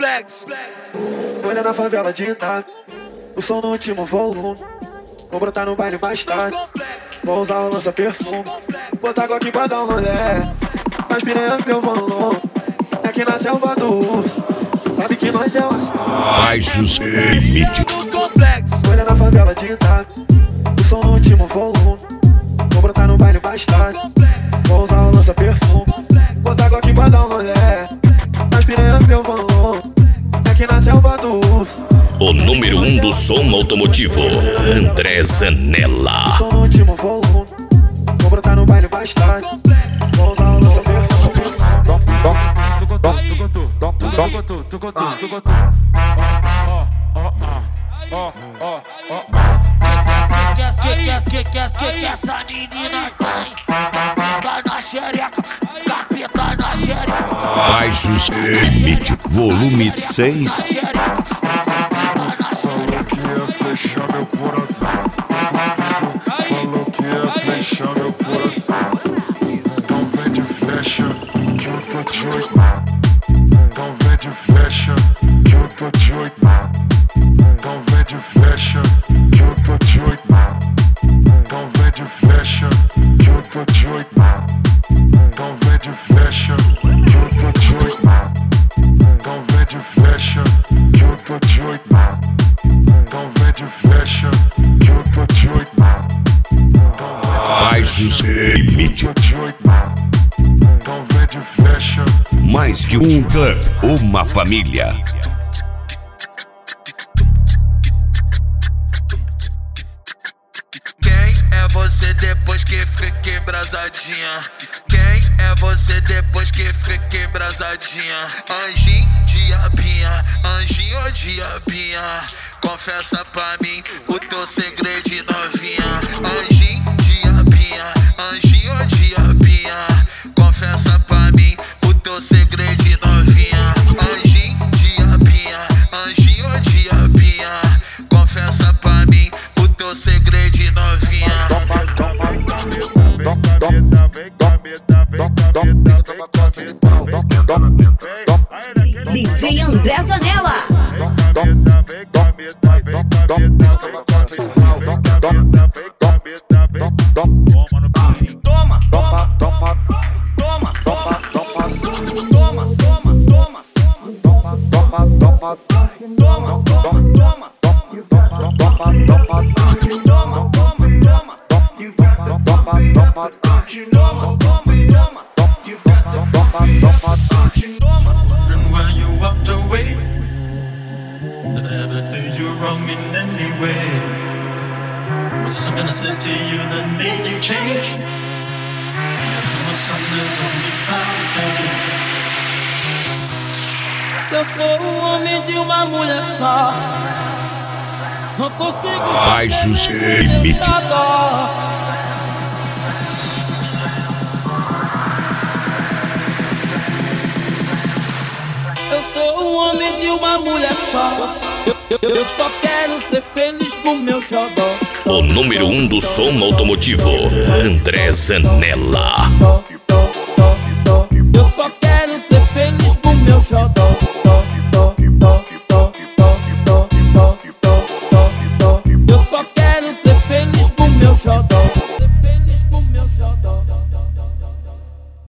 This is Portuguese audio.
Olha na favela de Itália, o som no último volume. Vou brotar no baile mais tarde, vou usar o lança-perfume. Botar água aqui pra dar um rolê, mas piranha meu volume. Aqui na selva do urso, sabe que nós é Baixos Limite. Olha na favela de Itália, o som no último volume. Vou brotar no baile mais tarde, vou usar o lança-perfume. Botar água aqui pra dar um rolê, mas piranha meu volume. Aqui na selva do urso. O número 1 do som automotivo, André Zanella. O som no último volume, vou brotar no baile mais tarde, vou usar o lança-perfume. Tu contou. Que essa menina tem? Tá na xereca, capeta na xereca. Baixos Limite, volume 6. Falou que ia flechar meu coração. Falou que ia flechar meu coração. Então vem de flecha que eu tô de 8. Então vem de flecha que eu tô de 8. Então vem de flecha que eu tô de 8. Então vem de flecha que eu tô de 8. Então vem de flecha que eu tô de 8. Então vem de flecha que eu tô de 8. Então vem de flecha que eu tô de 8. Baixos Limite. Então vem de flecha. Mais que um clã, uma família. Quem é você depois que fica embrasadinha? Quem é você depois que fica embrasadinha? Anjinho, diabinha, anjinho ou diabinha? Confessa pra mim o teu segredo de novinha. Anjinho, diabinha, anjinho ou diabinha? Confessa pra mim o teu segredo de novinha. Anjinho, diabinha, anjinho ou diabinha? Confessa pra mim o teu segredo de novinha. DJ André Zanella. Toma. And while you walked away, did I ever do you wrong in any way? Was there something I said to you that made you change? Was something that only found. Eu sou um homem de uma mulher só. Não consigo Baixos Limite. Eu sou um homem de uma mulher só. Eu só quero ser feliz com meu xodó. O número 1 do som automotivo, André Zanella.